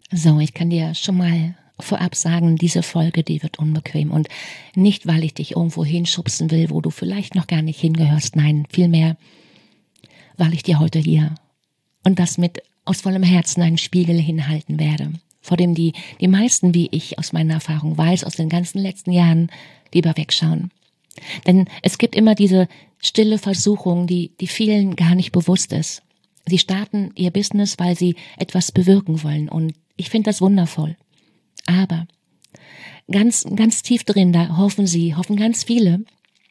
So, ich kann dir schon mal vorab sagen, diese Folge, die wird unbequem. Und nicht, weil ich dich irgendwo hinschubsen will, wo du vielleicht noch gar nicht hingehörst. Nein, vielmehr, weil ich dir heute hier und das mit aus vollem Herzen einen Spiegel hinhalten werde, vor dem die meisten, wie ich aus meiner Erfahrung weiß, aus den ganzen letzten Jahren lieber wegschauen. Denn es gibt immer diese stille Versuchung, die vielen gar nicht bewusst ist. Sie starten ihr Business, weil sie etwas bewirken wollen, und ich finde das wundervoll. Aber ganz, ganz tief drin, da hoffen ganz viele,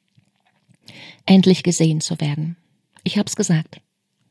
endlich gesehen zu werden. Ich hab's gesagt.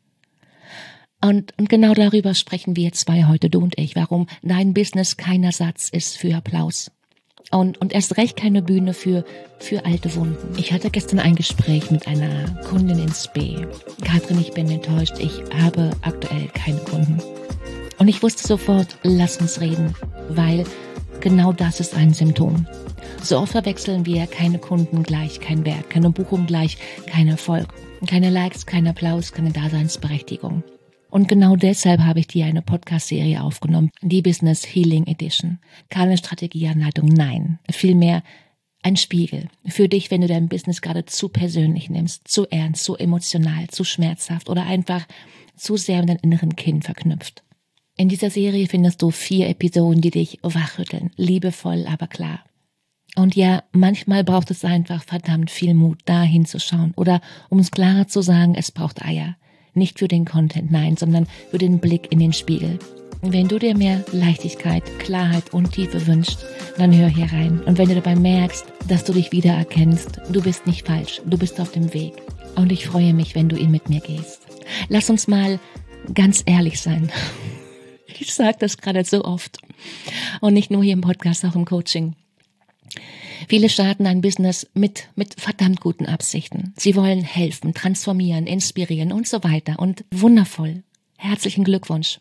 Und genau darüber sprechen wir zwei heute, du und ich, warum dein Business kein Ersatz ist für Applaus. Und erst recht keine Bühne für alte Wunden. Ich hatte gestern ein Gespräch mit einer Kundin in Spee. Katrin, ich bin enttäuscht, ich habe aktuell keine Kunden. Und ich wusste sofort, lass uns reden, weil genau das ist ein Symptom. So oft verwechseln wir keine Kunden gleich kein Wert, keine Buchung gleich kein Erfolg, keine Likes, kein Applaus, keine Daseinsberechtigung. Und genau deshalb habe ich dir eine Podcast-Serie aufgenommen, die Business Healing Edition. Keine Strategieanleitung, nein. Vielmehr ein Spiegel für dich, wenn du dein Business gerade zu persönlich nimmst, zu ernst, zu emotional, zu schmerzhaft oder einfach zu sehr mit deinem inneren Kind verknüpft. In dieser Serie findest du 4 Episoden, die dich wachrütteln, liebevoll, aber klar. Und ja, manchmal braucht es einfach verdammt viel Mut, da hinzuschauen. Oder um es klarer zu sagen, es braucht Eier. Nicht für den Content, nein, sondern für den Blick in den Spiegel. Wenn du dir mehr Leichtigkeit, Klarheit und Tiefe wünschst, dann hör hier rein. Und wenn du dabei merkst, dass du dich wiedererkennst, du bist nicht falsch, du bist auf dem Weg. Und ich freue mich, wenn du ihn mit mir gehst. Lass uns mal ganz ehrlich sein. Ich sage das gerade so oft. Und nicht nur hier im Podcast, auch im Coaching. Viele starten ein Business mit verdammt guten Absichten. Sie wollen helfen, transformieren, inspirieren und so weiter. Und wundervoll. Herzlichen Glückwunsch.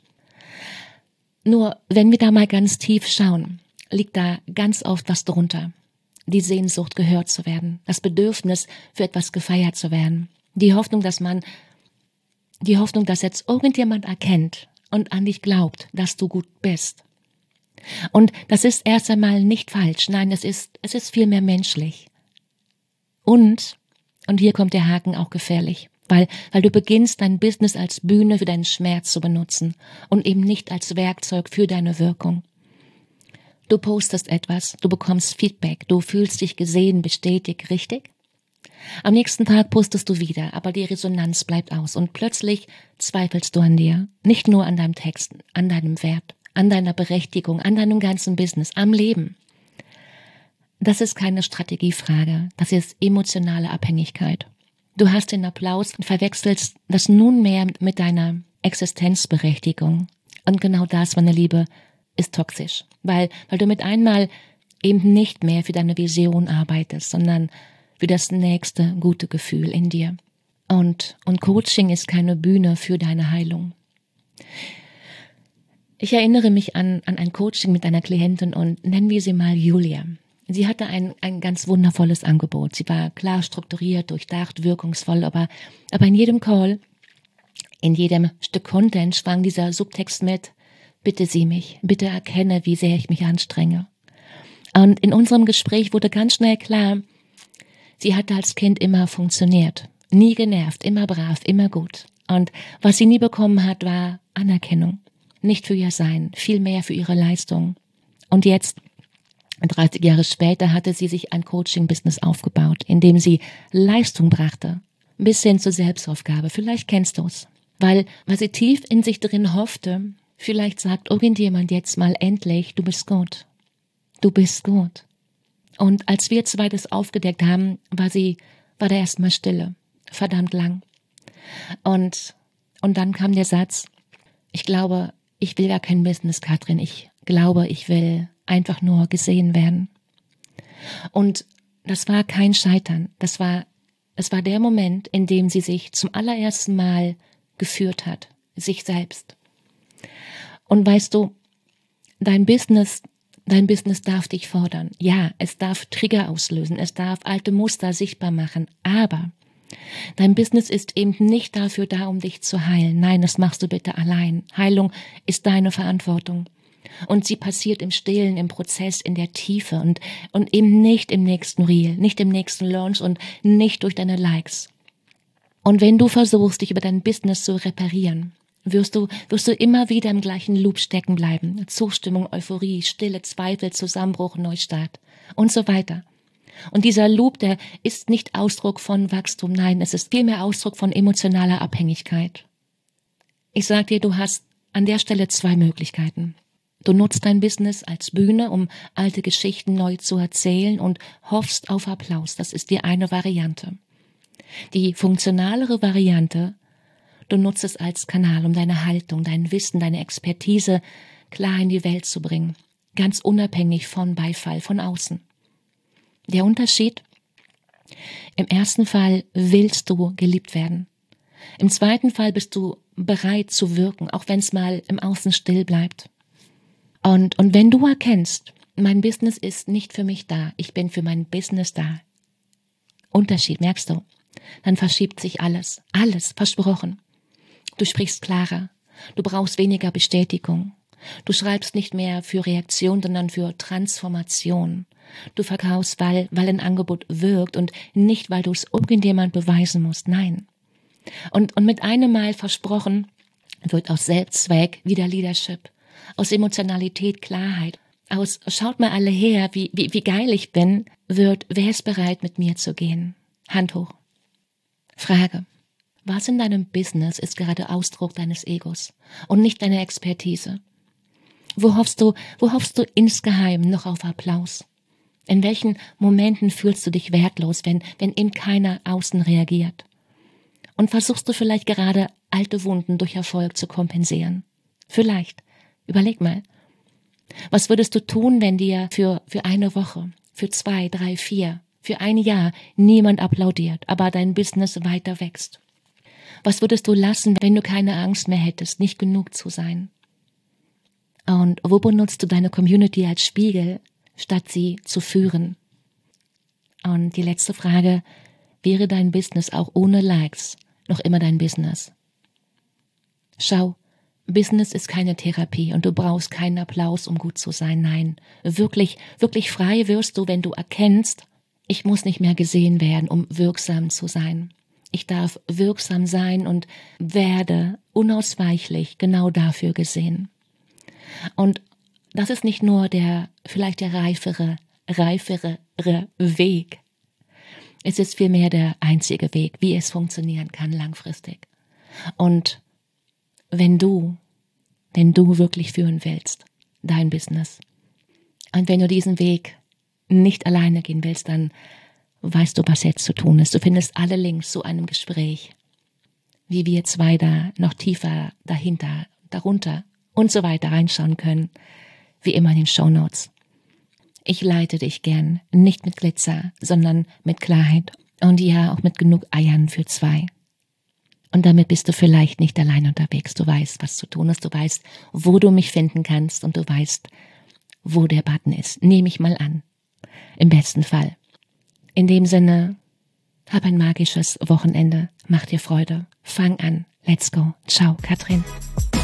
Nur, wenn wir da mal ganz tief schauen, liegt da ganz oft was drunter. Die Sehnsucht, gehört zu werden. Das Bedürfnis, für etwas gefeiert zu werden. Die Hoffnung, dass jetzt irgendjemand erkennt und an dich glaubt, dass du gut bist. Und das ist erst einmal nicht falsch, nein, es ist vielmehr menschlich. Und hier kommt der Haken, auch gefährlich, weil du beginnst, dein Business als Bühne für deinen Schmerz zu benutzen und eben nicht als Werkzeug für deine Wirkung. Du postest etwas, du bekommst Feedback, du fühlst dich gesehen, bestätigt, richtig? Am nächsten Tag postest du wieder, aber die Resonanz bleibt aus und plötzlich zweifelst du an dir, nicht nur an deinem Text, an deinem Wert, an deiner Berechtigung, an deinem ganzen Business, am Leben. Das ist keine Strategiefrage, das ist emotionale Abhängigkeit. Du hast den Applaus und verwechselst das nunmehr mit deiner Existenzberechtigung. Und genau das, meine Liebe, ist toxisch, weil du mit einmal eben nicht mehr für deine Vision arbeitest, sondern für das nächste gute Gefühl in dir. Und Coaching ist keine Bühne für deine Heilung. Ich erinnere mich an ein Coaching mit einer Klientin und nennen wir sie mal Julia. Sie hatte ein ganz wundervolles Angebot. Sie war klar strukturiert, durchdacht, wirkungsvoll, aber in jedem Call, in jedem Stück Content schwang dieser Subtext mit: Bitte sieh mich, bitte erkenne, wie sehr ich mich anstrenge. Und in unserem Gespräch wurde ganz schnell klar, sie hatte als Kind immer funktioniert, nie genervt, immer brav, immer gut. Und was sie nie bekommen hat, war Anerkennung. Nicht für ihr Sein, vielmehr für ihre Leistung. Und jetzt, 30 Jahre später, hatte sie sich ein Coaching-Business aufgebaut, in dem sie Leistung brachte, bis hin zur Selbstaufgabe. Vielleicht kennst du es. Weil sie tief in sich drin hoffte, vielleicht sagt irgendjemand jetzt mal endlich, du bist gut. Du bist gut. Und als wir zwei das aufgedeckt haben, war da erstmal Stille. Verdammt lang. Und dann kam der Satz: Ich glaube, ich will gar kein Business, Katrin. Ich glaube, ich will einfach nur gesehen werden. Und das war kein Scheitern. Es war der Moment, in dem sie sich zum allerersten Mal geführt hat. Sich selbst. Und weißt du, dein Business darf dich fordern. Ja, es darf Trigger auslösen. Es darf alte Muster sichtbar machen. Aber dein Business ist eben nicht dafür da, um dich zu heilen. Nein, das machst du bitte allein. Heilung ist deine Verantwortung. Und sie passiert im Stillen, im Prozess, in der Tiefe und eben nicht im nächsten Reel, nicht im nächsten Launch und nicht durch deine Likes. Und wenn du versuchst, dich über dein Business zu reparieren, wirst du immer wieder im gleichen Loop stecken bleiben. Zustimmung, Euphorie, Stille, Zweifel, Zusammenbruch, Neustart und so weiter. Und dieser Loop, der ist nicht Ausdruck von Wachstum, nein, es ist vielmehr Ausdruck von emotionaler Abhängigkeit. Ich sag dir, du hast an der Stelle zwei Möglichkeiten. Du nutzt dein Business als Bühne, um alte Geschichten neu zu erzählen und hoffst auf Applaus. Das ist die eine Variante. Die funktionalere Variante, du nutzt es als Kanal, um deine Haltung, dein Wissen, deine Expertise klar in die Welt zu bringen, ganz unabhängig von Beifall von außen. Der Unterschied? Im ersten Fall willst du geliebt werden. Im zweiten Fall bist du bereit zu wirken, auch wenn es mal im Außen still bleibt. Und wenn du erkennst, mein Business ist nicht für mich da, ich bin für mein Business da. Unterschied, merkst du? Dann verschiebt sich alles, versprochen. Du sprichst klarer, du brauchst weniger Bestätigung. Du schreibst nicht mehr für Reaktion, sondern für Transformation. Du verkaufst, weil ein Angebot wirkt und nicht, weil du es irgendjemand beweisen musst, nein. Und mit einem Mal versprochen, wird aus Selbstzweck wieder Leadership, aus Emotionalität Klarheit, aus schaut mal alle her, wie geil ich bin, wird, wer ist bereit mit mir zu gehen? Hand hoch. Frage. Was in deinem Business ist gerade Ausdruck deines Egos und nicht deine Expertise? Wo hoffst du insgeheim noch auf Applaus? In welchen Momenten fühlst du dich wertlos, wenn eben keiner außen reagiert? Und versuchst du vielleicht gerade alte Wunden durch Erfolg zu kompensieren? Vielleicht. Überleg mal. Was würdest du tun, wenn dir für eine Woche, für 2, 3, 4, für ein Jahr niemand applaudiert, aber dein Business weiter wächst? Was würdest du lassen, wenn du keine Angst mehr hättest, nicht genug zu sein? Und wo benutzt du deine Community als Spiegel, statt sie zu führen? Und die letzte Frage, wäre dein Business auch ohne Likes noch immer dein Business? Schau, Business ist keine Therapie und du brauchst keinen Applaus, um gut zu sein. Nein, wirklich frei wirst du, wenn du erkennst, ich muss nicht mehr gesehen werden, um wirksam zu sein. Ich darf wirksam sein und werde unausweichlich genau dafür gesehen. Und das ist nicht nur vielleicht der reifere Weg. Es ist vielmehr der einzige Weg, wie es funktionieren kann langfristig. Und wenn du wirklich führen willst, dein Business, und wenn du diesen Weg nicht alleine gehen willst, dann weißt du, was jetzt zu tun ist. Du findest alle Links zu einem Gespräch, wie wir zwei da noch tiefer dahinter, darunter und so weiter reinschauen können, wie immer in den Shownotes. Ich leite dich gern, nicht mit Glitzer, sondern mit Klarheit und ja, auch mit genug Eiern für zwei. Und damit bist du vielleicht nicht allein unterwegs. Du weißt, was zu tun ist, du weißt, wo du mich finden kannst und du weißt, wo der Button ist. Nehme ich mal an. Im besten Fall. In dem Sinne, hab ein magisches Wochenende. Mach dir Freude. Fang an. Let's go. Ciao, Katrin.